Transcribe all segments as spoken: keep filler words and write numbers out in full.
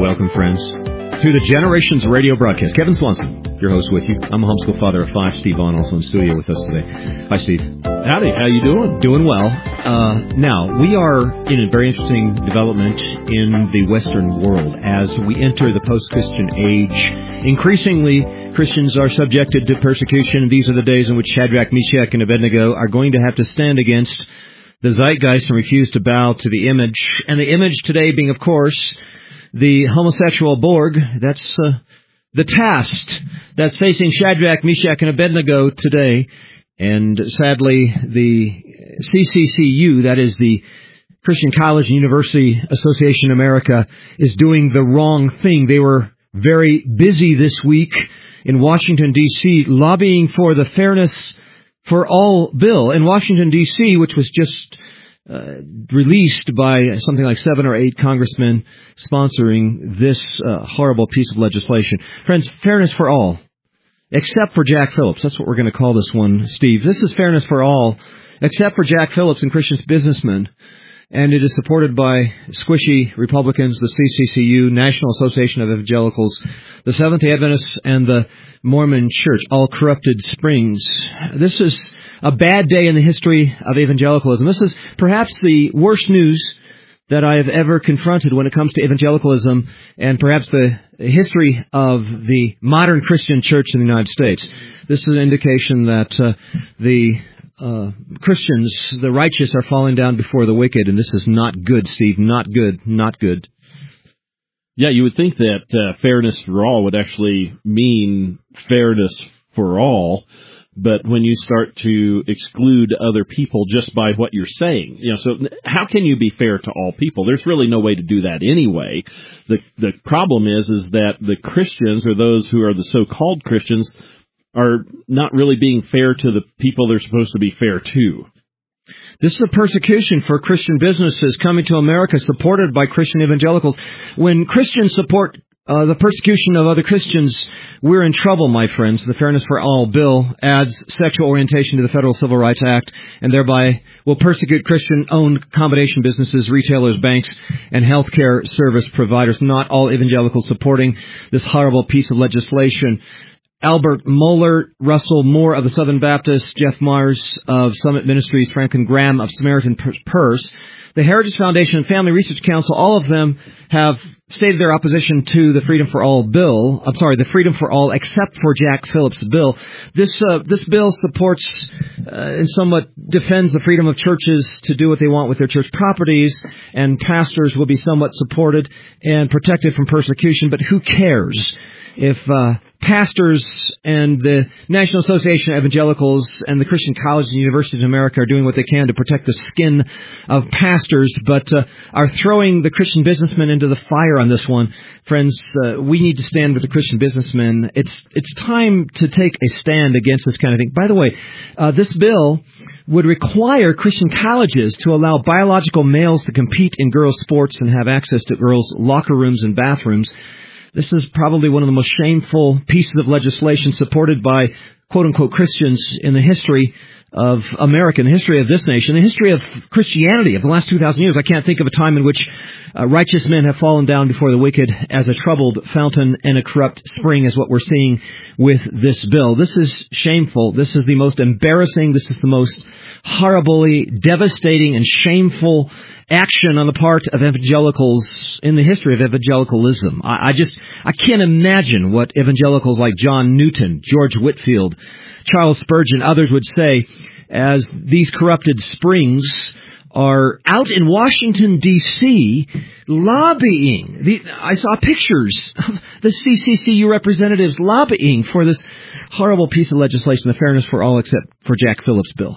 Welcome, friends, to the Generations Radio broadcast. Kevin Swanson, your host with you. I'm a homeschool father of five. Steve Vaughn also in studio with us today. Hi, Steve. Howdy. How you doing? Doing well. Uh, now, we are in a very interesting development in the Western world as we enter the post-Christian age. Increasingly, Christians are subjected to persecution. These are the days in which Shadrach, Meshach, and Abednego are going to have to stand against the zeitgeist and refuse to bow to the image. And the image today being, of course, the homosexual Borg. That's uh, the task that's facing Shadrach, Meshach, and Abednego today. And sadly, the C C C U, that is the Christian College and University Association of America, is doing the wrong thing. They were very busy this week in Washington, D C, lobbying for the Fairness for All bill in Washington, D C, which was just uh, released by something like seven or eight congressmen sponsoring this uh, horrible piece of legislation. Friends, Fairness for All, except for Jack Phillips. That's what we're going to call this one, Steve. This is Fairness for All, except for Jack Phillips and Christian businessmen. And it is supported by squishy Republicans, the C C C U, National Association of Evangelicals, the Seventh-day Adventists, and the Mormon Church, all corrupted springs. This is a bad day in the history of evangelicalism. This is perhaps the worst news that I have ever confronted when it comes to evangelicalism and perhaps the history of the modern Christian church in the United States. This is an indication that uh, the Uh, Christians, the righteous, are falling down before the wicked, and this is not good, Steve. Not good. Not good. Yeah, you would think that uh, fairness for all would actually mean fairness for all, but when you start to exclude other people just by what you're saying, you know, so how can you be fair to all people? There's really no way to do that anyway. The the problem is, is that the Christians, or those who are the so-called Christians, are not really being fair to the people they're supposed to be fair to. This is a persecution for Christian businesses coming to America supported by Christian evangelicals. When Christians support uh, the persecution of other Christians, we're in trouble, my friends. The Fairness for All bill adds sexual orientation to the Federal Civil Rights Act and thereby will persecute Christian-owned accommodation businesses, retailers, banks, and healthcare service providers. Not all evangelicals supporting this horrible piece of legislation. Albert Mohler, Russell Moore of the Southern Baptists, Jeff Mars of Summit Ministries, Franklin Graham of Samaritan Purse, the Heritage Foundation and Family Research Council, all of them have stated their opposition to the Freedom for All bill. I'm sorry, the Freedom for All except for Jack Phillips bill. This uh, this bill supports uh, and somewhat defends the freedom of churches to do what they want with their church properties, and pastors will be somewhat supported and protected from persecution. But who cares if uh, pastors and the National Association of Evangelicals and the Christian Colleges and Universities in America are doing what they can to protect the skin of pastors, but uh, are throwing the Christian businessmen into the fire on this one. Friends, uh, we need to stand with the Christian businessmen. It's it's time to take a stand against this kind of thing. By the way, uh, this bill would require Christian colleges to allow biological males to compete in girls' sports and have access to girls' locker rooms and bathrooms. This is probably one of the most shameful pieces of legislation supported by quote-unquote Christians in the history of America, in the history of this nation, the history of Christianity of the last two thousand years. I can't think of a time in which uh, righteous men have fallen down before the wicked as a troubled fountain and a corrupt spring is what we're seeing with this bill. This is shameful. This is the most embarrassing. This is the most horribly devastating and shameful action on the part of evangelicals in the history of evangelicalism. I, I just, I can't imagine what evangelicals like John Newton, George Whitefield, Charles Spurgeon, others would say as these corrupted springs are out in Washington, D C, lobbying. The, I saw pictures of the C C C U representatives lobbying for this horrible piece of legislation, the Fairness for All except for Jack Phillips bill.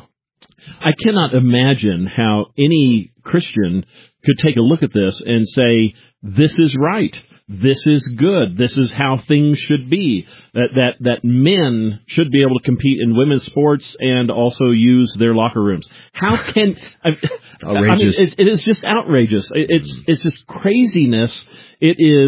I cannot imagine how any Christian could take a look at this and say, this is right. This is good. This is how things should be. That that that men should be able to compete in women's sports and also use their locker rooms. How can I, outrageous? I mean, it, it is just outrageous. It, it's it's just craziness. It is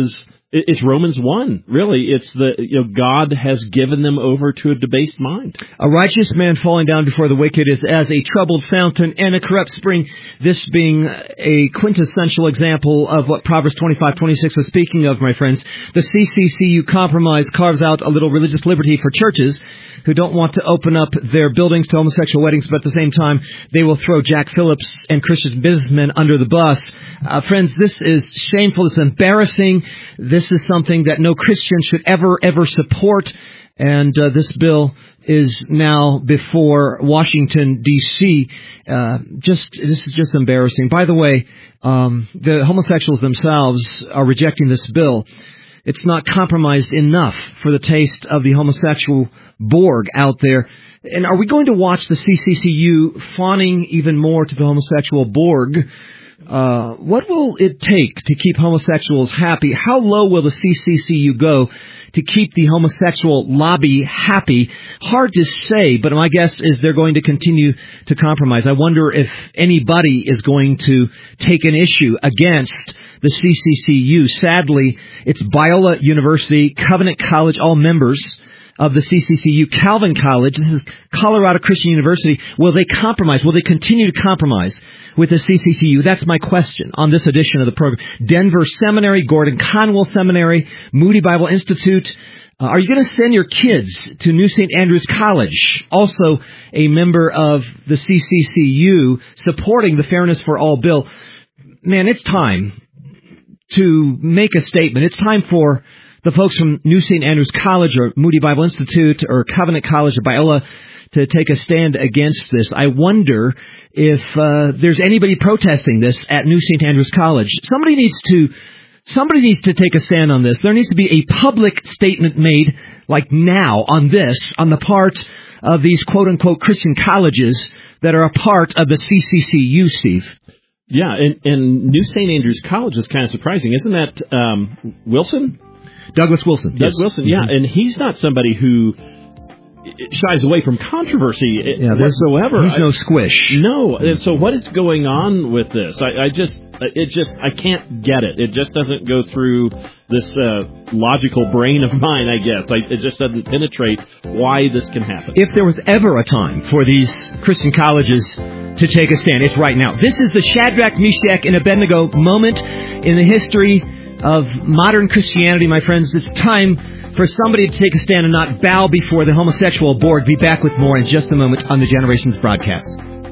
It's Romans one, really. It's the, you know, God has given them over to a debased mind. A righteous man falling down before the wicked is as a troubled fountain and a corrupt spring. This being a quintessential example of what Proverbs twenty-five twenty-six was speaking of, my friends. The C C C U compromise carves out a little religious liberty for churches who don't want to open up their buildings to homosexual weddings, but at the same time, they will throw Jack Phillips and Christian businessmen under the bus. Uh, friends, this is shameful. This is embarrassing. This is something that no Christian should ever, ever support. And uh, this bill is now before Washington, D C Uh, just this is just embarrassing. By the way, um, the homosexuals themselves are rejecting this bill. It's not compromised enough for the taste of the homosexual Borg out there. And are we going to watch the C C C U fawning even more to the homosexual Borg? Uh, what will it take to keep homosexuals happy? How low will the C C C U go to keep the homosexual lobby happy? Hard to say, but my guess is they're going to continue to compromise. I wonder if anybody is going to take an issue against the C C C U. Sadly, it's Biola University, Covenant College, all members of the C C C U, Calvin College. This is Colorado Christian University. Will they compromise? Will they continue to compromise with the C C C U? That's my question on this edition of the program. Denver Seminary, Gordon Conwell Seminary, Moody Bible Institute. Uh, are you going to send your kids to New Saint Andrews College, also a member of the C C C U, supporting the Fairness for All bill? Man, it's time to make a statement. It's time for the folks from New Saint Andrews College or Moody Bible Institute or Covenant College or Biola to take a stand against this. I wonder if uh, there's anybody protesting this at New Saint Andrews College. Somebody needs to somebody needs to take a stand on this. There needs to be a public statement made, like now, on this, on the part of these quote-unquote Christian colleges that are a part of the C C C U, Steve. Yeah, and, and New Saint Andrews College is kind of surprising. Isn't that um, Wilson? Douglas Wilson. Doug yes. Wilson, yeah, Mm-hmm. and he's not somebody who shies away from controversy yeah, whatsoever. He's no squish. No, and so what is going on with this? I, I just, it just, I can't get it. It just doesn't go through this uh, logical brain of mine, I guess. I, it just doesn't penetrate why this can happen. If there was ever a time for these Christian colleges to take a stand, it's right now. This is the Shadrach, Meshach, and Abednego moment in the history of modern Christianity, my friends. It's time for somebody to take a stand and not bow before the homosexual board. Be back with more in just a moment on the Generations broadcast.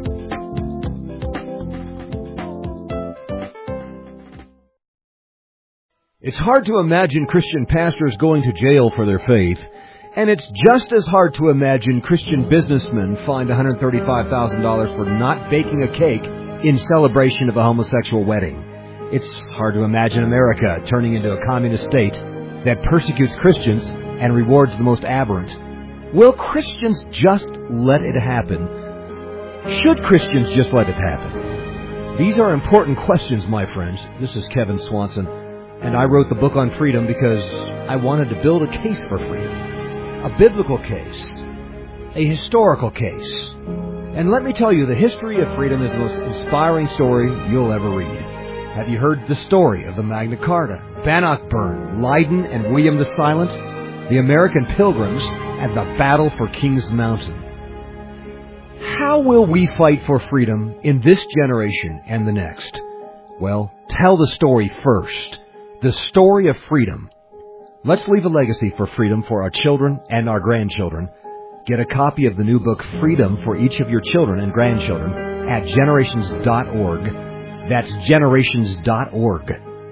It's hard to imagine Christian pastors going to jail for their faith, and it's just as hard to imagine Christian businessmen fined one hundred thirty-five thousand dollars for not baking a cake in celebration of a homosexual wedding. It's hard to imagine America turning into a communist state that persecutes Christians and rewards the most aberrant. Will Christians just let it happen? Should Christians just let it happen? These are important questions, my friends. This is Kevin Swanson, and I wrote the book on freedom because I wanted to build a case for freedom. A biblical case. A historical case. And let me tell you, the history of freedom is the most inspiring story you'll ever read. Have you heard the story of the Magna Carta, Bannockburn, Leiden, and William the Silent, the American Pilgrims, and the battle for Kings Mountain? How will we fight for freedom in this generation and the next? Well, tell the story first. The story of freedom. Let's leave a legacy for freedom for our children and our grandchildren. Get a copy of the new book, Freedom for Each of Your Children and Grandchildren, at generations dot org. That's generations dot org.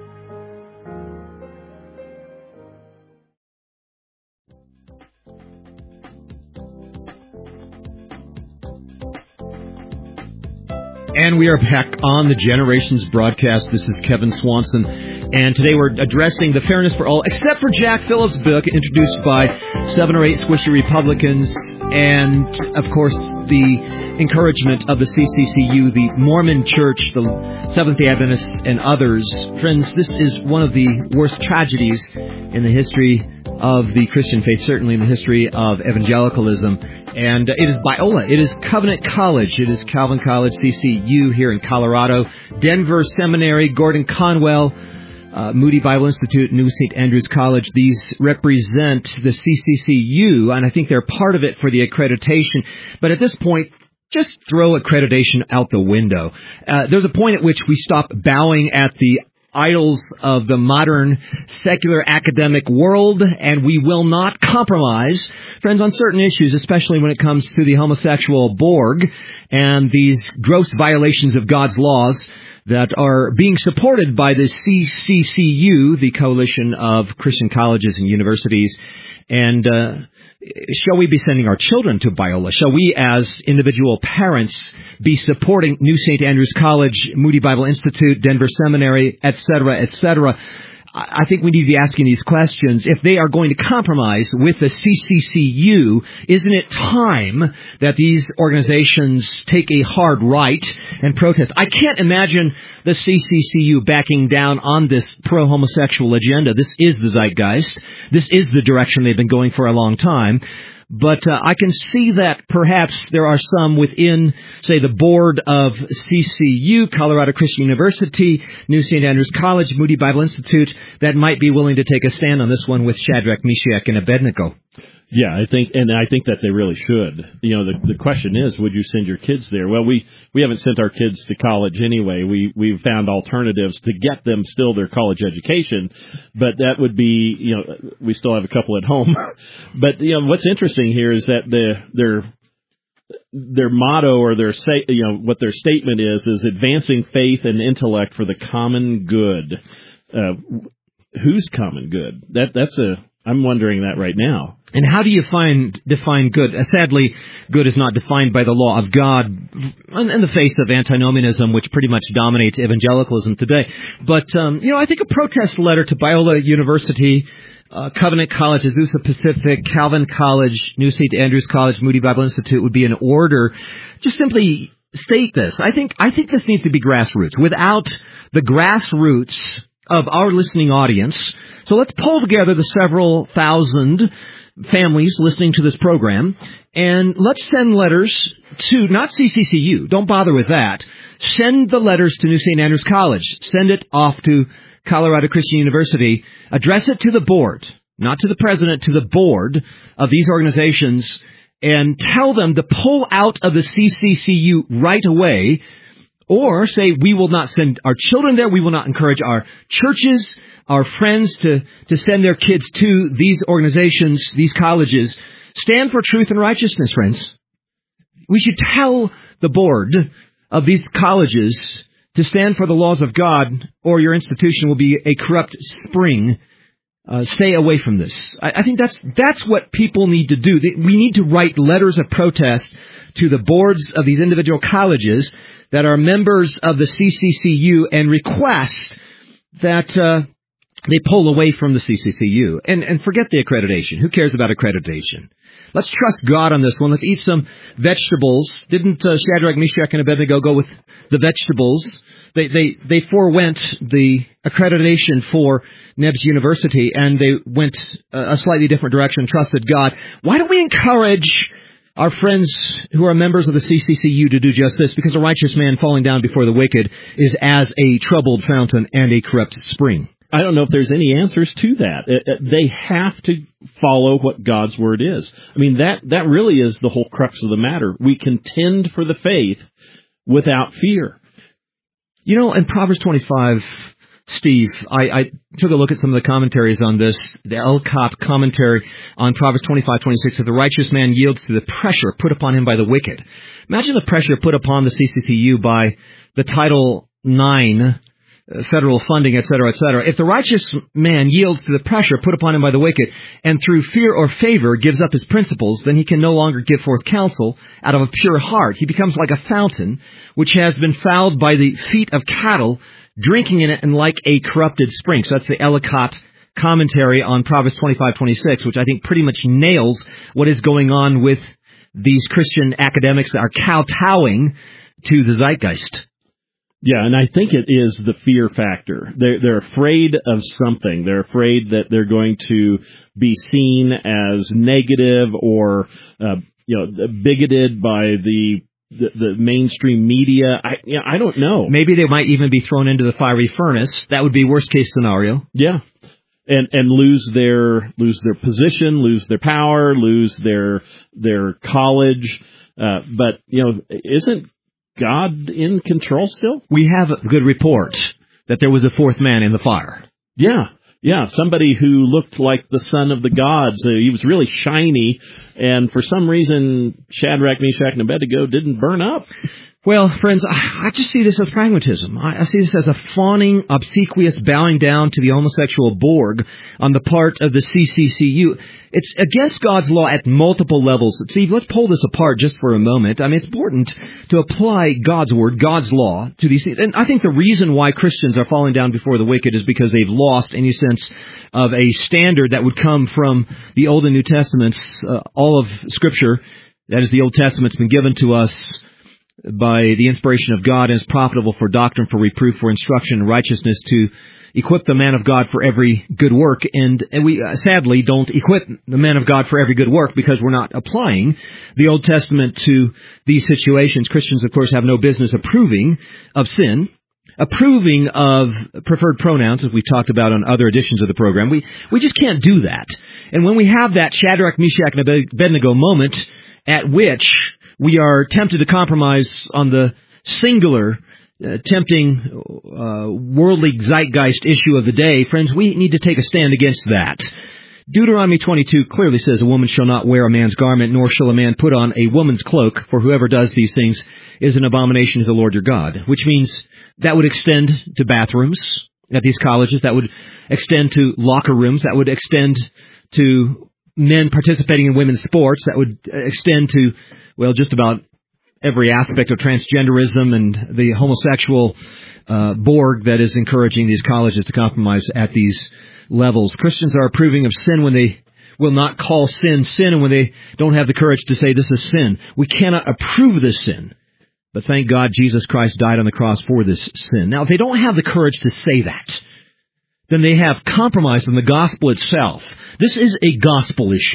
And we are back on the Generations broadcast. This is Kevin Swanson. And today we're addressing the Fairness for All, except for Jack Phillips' book, introduced by seven or eight squishy Republicans, and, of course, the encouragement of the C C C U, the Mormon Church, the Seventh-day Adventists, and others. Friends, this is one of the worst tragedies in the history of the Christian faith, certainly in the history of evangelicalism. And it is Biola. It is Covenant College. It is Calvin College, C C U here in Colorado. Denver Seminary, Gordon Conwell, uh, Moody Bible Institute, New Saint Andrews College. These represent the C C C U, and I think they're part of it for the accreditation. But at this point, just throw accreditation out the window. Uh, there's a point at which we stop bowing at the idols of the modern secular academic world, and we will not compromise, friends, on certain issues, especially when it comes to the homosexual Borg and these gross violations of God's laws that are being supported by the C C C U, the Coalition of Christian Colleges and Universities. And uh, shall we be sending our children to Biola? Shall we, as individual parents, be supporting New Saint Andrews College, Moody Bible Institute, Denver Seminary, et cetera, et cetera? I think we need to be asking these questions. If they are going to compromise with the C C C U, isn't it time that these organizations take a hard right and protest? I can't imagine the C C C U backing down on this pro-homosexual agenda. This is the zeitgeist. This is the direction they've been going for a long time. But uh, I can see that perhaps there are some within, say, the board of C C U, Colorado Christian University, New Saint Andrews College, Moody Bible Institute, that might be willing to take a stand on this one with Shadrach, Meshach, and Abednego. Yeah, I think, and I think that they really should. You know, the the question is, would you send your kids there? Well, we we haven't sent our kids to college anyway. We we've found alternatives to get them still their college education, but that would be, you know, we still have a couple at home. But you know, what's interesting here is that the their their motto or their say, you know, what their statement is is advancing faith and intellect for the common good. Uh, whose common good? That that's a I'm wondering that right now. And how do you find define good? Uh, sadly, good is not defined by the law of God in, in the face of antinomianism, which pretty much dominates evangelicalism today. But, um, you know, I think a protest letter to Biola University, uh, Covenant College, Azusa Pacific, Calvin College, New Saint Andrews College, Moody Bible Institute would be in order. Just simply state this. I think I think this needs to be grassroots. Without the grassroots of our listening audience, so let's pull together the several thousand families listening to this program, and let's send letters to, not C C C U, don't bother with that. Send the letters to New Saint Andrews College. Send it off to Colorado Christian University. Address it to the board, not to the president, to the board of these organizations, and tell them to pull out of the C C C U right away, or say, we will not send our children there, we will not encourage our churches, our friends to, to send their kids to these organizations, these colleges. Stand for truth and righteousness, friends. We should tell the board of these colleges to stand for the laws of God, or your institution will be a corrupt spring. Uh, stay away from this. I, I think that's that's what people need to do. They, we need to write letters of protest to the boards of these individual colleges that are members of the C C C U and request that uh, they pull away from the C C C U. And, and forget the accreditation. Who cares about accreditation? Let's trust God on this one. Let's eat some vegetables. Didn't uh, Shadrach, Meshach, and Abednego go with the vegetables? They they they forewent the accreditation for Nebs University, and they went a slightly different direction, trusted God. Why don't we encourage our friends who are members of the C C C U to do just this? Because a righteous man falling down before the wicked is as a troubled fountain and a corrupt spring. I don't know if there's any answers to that. It, it, they have to follow what God's Word is. I mean, that, that really is the whole crux of the matter. We contend for the faith without fear. You know, in Proverbs twenty-five, Steve, I, I took a look at some of the commentaries on this. The Elcott commentary on Proverbs twenty-five twenty-six, if the righteous man yields to the pressure put upon him by the wicked. Imagine the pressure put upon the C C C U by the Title nine federal funding, et cetera, et cetera. If the righteous man yields to the pressure put upon him by the wicked, and through fear or favor gives up his principles, then he can no longer give forth counsel out of a pure heart. He becomes like a fountain which has been fouled by the feet of cattle, drinking in it, and like a corrupted spring. So that's the Ellicott commentary on Proverbs twenty-five twenty-six, which I think pretty much nails what is going on with these Christian academics that are kowtowing to the zeitgeist. Yeah, and I think it is the fear factor. They're, they're afraid of something. They're afraid that they're going to be seen as negative or, uh, you know, bigoted by the the, the mainstream media. I, yeah, I don't know. Maybe they might even be thrown into the fiery furnace. That would be worst case scenario. Yeah. And, and lose their, lose their position, lose their power, lose their, their college. Uh, but, you know, isn't God in control still? We have a good report that there was a fourth man in the fire. Yeah. Yeah, somebody who looked like the son of the gods. Uh, he was really shiny, and for some reason, Shadrach, Meshach, and Abednego didn't burn up. Well, friends, I, I just see this as pragmatism. I, I see this as a fawning, obsequious bowing down to the homosexual Borg on the part of the C C C U. It's against God's law at multiple levels. Steve, let's pull this apart just for a moment. I mean, it's important to apply God's word, God's law, to these things. And I think the reason why Christians are falling down before the wicked is because they've lost any sense of a standard that would come from the Old and New Testaments. Uh, all of Scripture, that is the Old Testament's been given to us by the inspiration of God and is profitable for doctrine, for reproof, for instruction in righteousness, to equip the man of God for every good work. And, and we uh, sadly don't equip the man of God for every good work because we're not applying the Old Testament to these situations. Christians, of course, have no business approving of sin, approving of preferred pronouns, as we talked about on other editions of the program. We we just can't do that. And when we have that Shadrach, Meshach, and Abednego moment at which we are tempted to compromise on the singular, uh, tempting, uh, worldly zeitgeist issue of the day, friends, we need to take a stand against that. Deuteronomy twenty-two clearly says, a woman shall not wear a man's garment, nor shall a man put on a woman's cloak, for whoever does these things is an abomination to the Lord your God. Which means that would extend to bathrooms at these colleges, that would extend to locker rooms, that would extend to men participating in women's sports, that would extend to, well, just about every aspect of transgenderism and the homosexual uh, Borg that is encouraging these colleges to compromise at these levels. Christians are approving of sin when they will not call sin sin and when they don't have the courage to say this is sin. We cannot approve this sin. But thank God Jesus Christ died on the cross for this sin. Now, if they don't have the courage to say that, then they have compromised on the gospel itself. This is a gospel issue.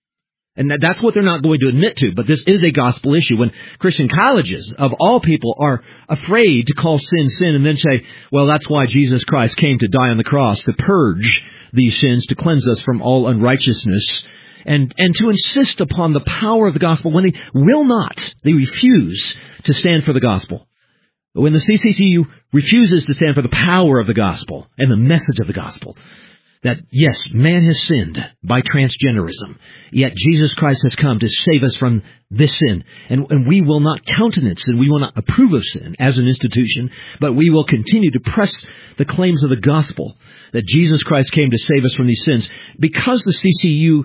And that's what they're not going to admit to, but this is a gospel issue. When Christian colleges, of all people, are afraid to call sin sin and then say, well, that's why Jesus Christ came to die on the cross, to purge these sins, to cleanse us from all unrighteousness, and, and to insist upon the power of the gospel when they will not, they refuse to stand for the gospel. When the C C C U refuses to stand for the power of the gospel and the message of the gospel, that, yes, man has sinned by transgenderism, yet Jesus Christ has come to save us from this sin. And, and we will not countenance and we will not approve of sin as an institution, but we will continue to press the claims of the gospel that Jesus Christ came to save us from these sins. Because the C C U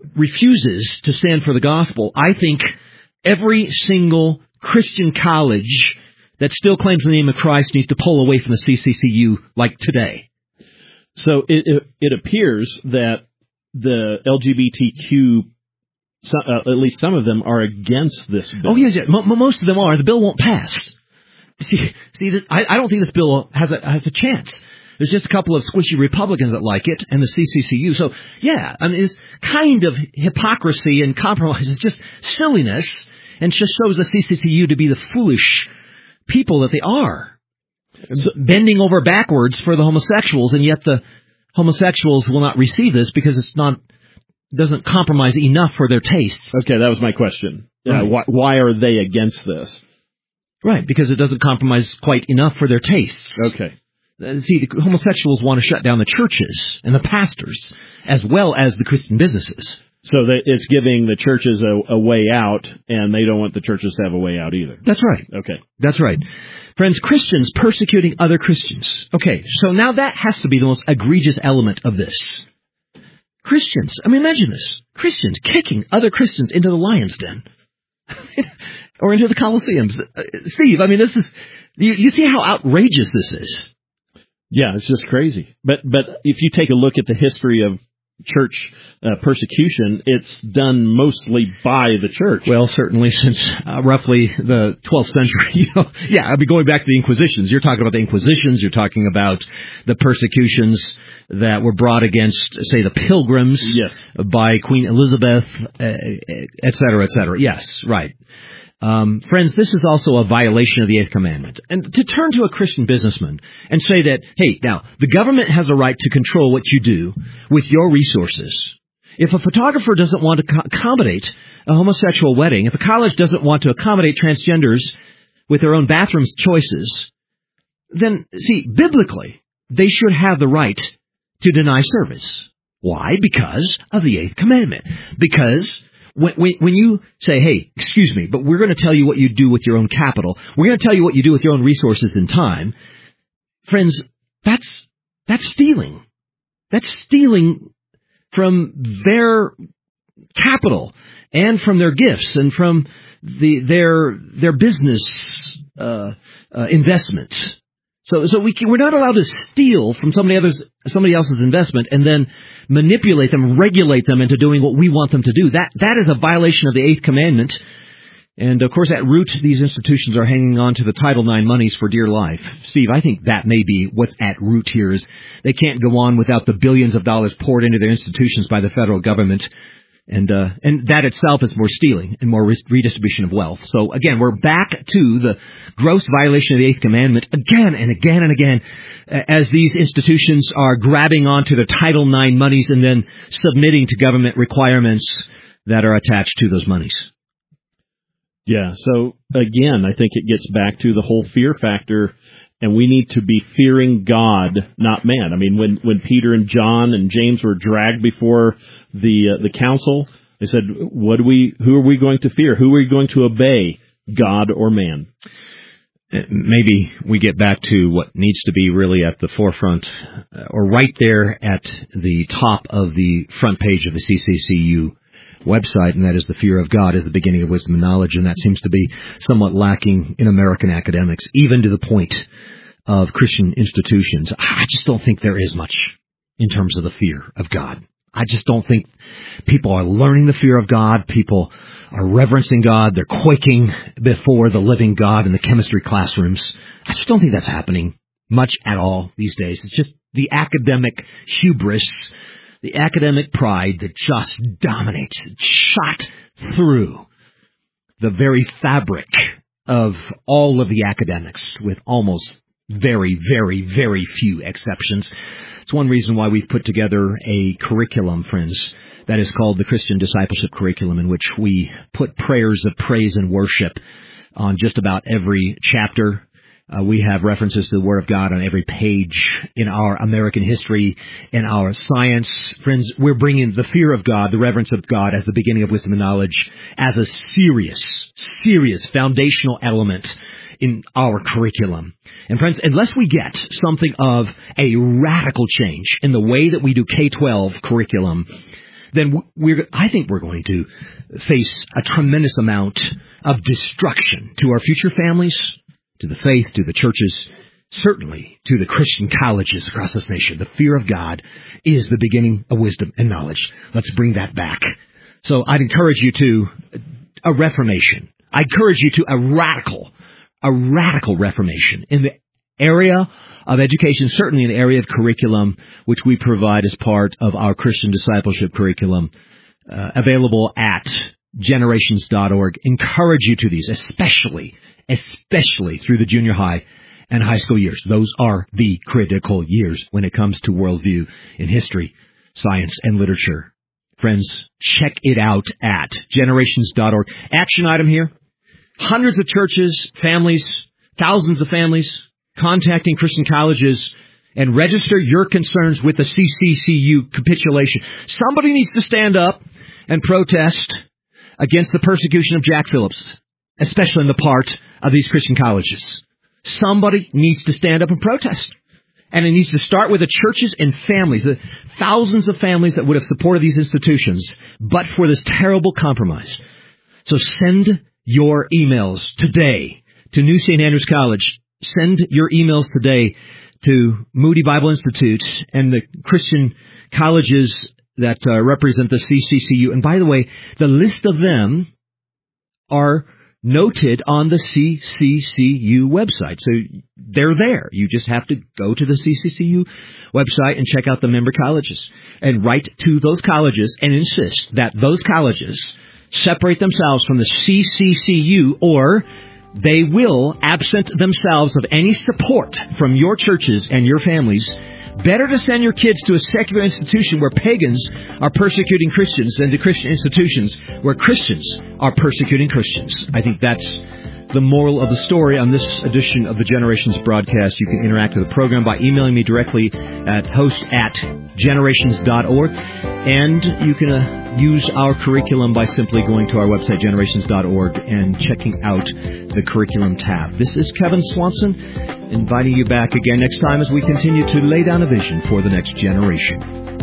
refuses to stand for the gospel, I think every single Christian college that still claims the name of Christ needs to pull away from the C C C U like today. So it, it, it appears that the L G B T Q, uh, at least some of them, are against this bill. Oh, yes, yes. M- most of them are. The bill won't pass. See, see, this, I, I don't think this bill has a has a chance. There's just a couple of squishy Republicans that like it, and the C C C U. So, yeah, I mean, it's kind of hypocrisy and compromise. It's just silliness, and just shows the C C C U to be the foolish people that they are. So, bending over backwards for the homosexuals, and yet the homosexuals will not receive this because it's not doesn't compromise enough for their tastes. Okay, that was my question. Right. Uh, why, why are they against this? Right, because it doesn't compromise quite enough for their tastes. Okay. Uh, see, the homosexuals want to shut down the churches and the pastors, as well as the Christian businesses. So that it's giving the churches a, a way out, and they don't want the churches to have a way out either. That's right. Okay. That's right. Friends, Christians persecuting other Christians. Okay, so now that has to be the most egregious element of this. Christians, I mean, imagine this. Christians kicking other Christians into the lion's den. Or into the Colosseums. Uh, Steve, I mean, this is, you, you see how outrageous this is. Yeah, it's just crazy. But but if you take a look at the history of church uh, persecution, it's done mostly by the church. Well, certainly since uh, roughly the twelfth century. You know, yeah, I'd be going back to the Inquisitions. You're talking about the Inquisitions. You're talking about the persecutions that were brought against, say, the Pilgrims. Yes. By Queen Elizabeth, uh, et cetera, et cetera. Yes, right. Um, friends, this is also a violation of the Eighth Commandment. And to turn to a Christian businessman and say that, hey, now, the government has a right to control what you do with your resources. If a photographer doesn't want to co- accommodate a homosexual wedding, if a college doesn't want to accommodate transgenders with their own bathroom choices, then, see, biblically, they should have the right to deny service. Why? Because of the Eighth Commandment. Because when, when, when you say, hey, excuse me, but we're going to tell you what you do with your own capital, we're going to tell you what you do with your own resources and time, friends, that's that's stealing. That's stealing from their capital and from their gifts and from the their their business uh, uh, investments. So, so we can, we're not allowed to steal from somebody else's, somebody else's investment and then manipulate them, regulate them into doing what we want them to do. That, that is a violation of the Eighth Commandment. And of course, at root, these institutions are hanging on to the Title nine monies for dear life. Steve, I think that may be what's at root here is they can't go on without the billions of dollars poured into their institutions by the federal government. And uh, and that itself is more stealing and more redistribution of wealth. So again, we're back to the gross violation of the Eighth Commandment again and again and again as these institutions are grabbing onto the Title nine monies and then submitting to government requirements that are attached to those monies. Yeah, so again, I think it gets back to the whole fear factor. And we need to be fearing God, not man. I mean, when, when Peter and John and James were dragged before the uh, the council, they said, "What do we? Who are we going to fear? Who are we going to obey, God or man?" Maybe we get back to what needs to be really at the forefront, or right there at the top of the front page of the C C C U website, and that is the fear of God is the beginning of wisdom and knowledge, and that seems to be somewhat lacking in American academics, even to the point of Christian institutions. I just don't think there is much in terms of the fear of God. I just don't think people are learning the fear of God. People are reverencing God. They're quaking before the living God in the chemistry classrooms. I just don't think that's happening much at all these days. It's just the academic hubris, the academic pride that just dominates, shot through the very fabric of all of the academics with almost very, very, very few exceptions. It's one reason why we've put together a curriculum, friends, that is called the Christian Discipleship Curriculum, in which we put prayers of praise and worship on just about every chapter. Uh, we have references to the Word of God on every page in our American history, in our science. Friends, we're bringing the fear of God, the reverence of God as the beginning of wisdom and knowledge as a serious, serious foundational element in our curriculum. And friends, unless we get something of a radical change in the way that we do K twelve curriculum, then we're, I think we're going to face a tremendous amount of destruction to our future families, to the faith, to the churches, certainly to the Christian colleges across this nation. The fear of God is the beginning of wisdom and knowledge. Let's bring that back. So I'd encourage you to a reformation. I encourage you to a radical A radical reformation in the area of education, certainly in the area of curriculum, which we provide as part of our Christian discipleship curriculum, uh, available at generations dot org. Encourage you to these, especially, especially through the junior high and high school years. Those are the critical years when it comes to worldview in history, science, and literature. Friends, check it out at generations dot org. Action item here. Hundreds of churches, families, thousands of families contacting Christian colleges and register your concerns with the C C C U capitulation. Somebody needs to stand up and protest against the persecution of Jack Phillips, especially in the part of these Christian colleges. Somebody needs to stand up and protest. And it needs to start with the churches and families, the thousands of families that would have supported these institutions, but for this terrible compromise. So send your emails today to New Saint Andrews College. Send your emails today to Moody Bible Institute and the Christian colleges that uh, represent the C C C U. And by the way, the list of them are noted on the C C C U website. So they're there. You just have to go to the C C C U website and check out the member colleges and write to those colleges and insist that those colleges separate themselves from the C C C U, or they will absent themselves of any support from your churches and your families. Better to send your kids to a secular institution where pagans are persecuting Christians than to Christian institutions where Christians are persecuting Christians. I think that's the moral of the story on this edition of the Generations broadcast. You can interact with the program by emailing me directly at host at generations dot org. And you can uh, use our curriculum by simply going to our website, generations dot org, and checking out the curriculum tab. This is Kevin Swanson, inviting you back again next time as we continue to lay down a vision for the next generation.